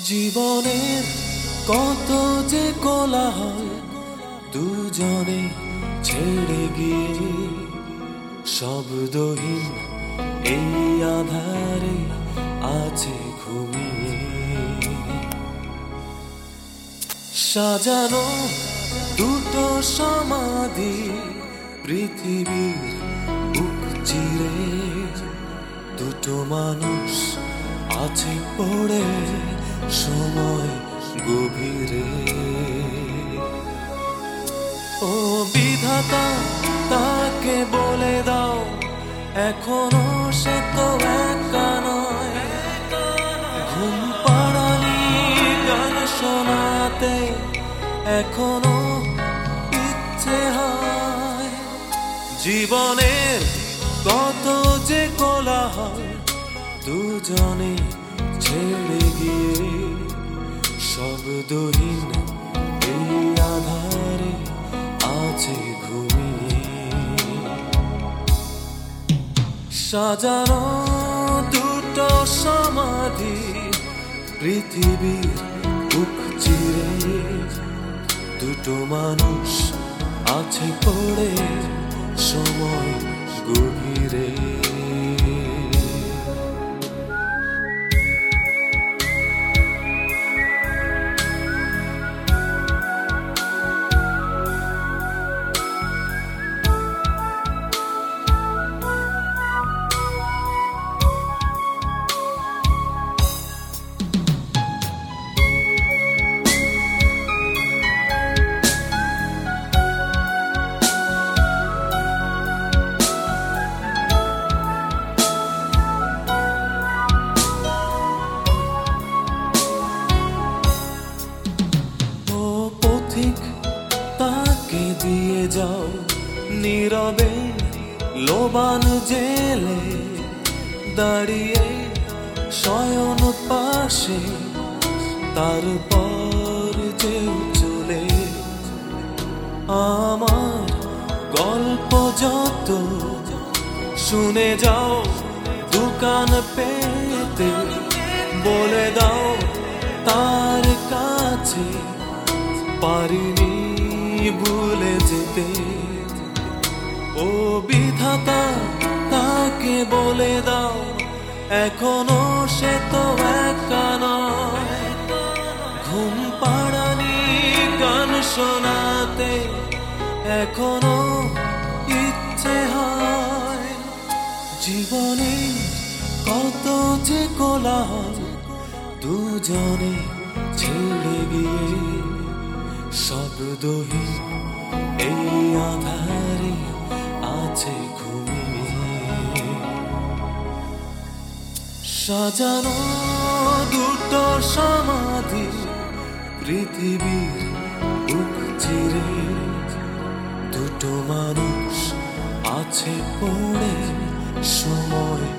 জীবনের কত যে কোলাহল দুজনে ছেড়ে গিয়ে শব্দহীন এই আধারে আছে ঘুমিয়ে সাজানো দুটো সমাধি পৃথিবীর বুক চিরে দুটো মানুষ আছে পড়ে সময় গভীরে ও বিধাতা তাকে বলে দাও এখনো সে তো একা নয় ঘুম পাড়ানি গান শোনাতে এখনো ইচ্ছে হয় জীবনের কত যে কোলাহল দুজনে ছেড়ে গিয়ে শব্দহীন এই আধারে আছে ঘুমিয়ে সাজানো দুটো সমাধি পৃথিবীর বুক চিরে দুটো মানুষ আছে পড়ে সময় গভীরে তাকে দিয়ে যাও নীরবে লোবান জেলে দাঁড়িয়ে শয়ন পাশে তারপর যে চলে আমার গল্প যত শুনে যাও দোকান পেতে বলে দাও তার কাছে পারিনি ভুলে যেতে ও বিধাতা তাকে বলে দাও এখনো সে তো একা নয় ঘুম পাড়ানি গান শোনাতে এখনো ইচ্ছে হয় জীবনে কত যে কোলাহল দুজনে ছেড়ে গিয়ে শব্দহীন এই আধারে আছে ঘুমিয়ে সাজানো দুটো সমাধি পৃথিবীর বুক চিরে দুটো মানুষ আছে পড়ে সময়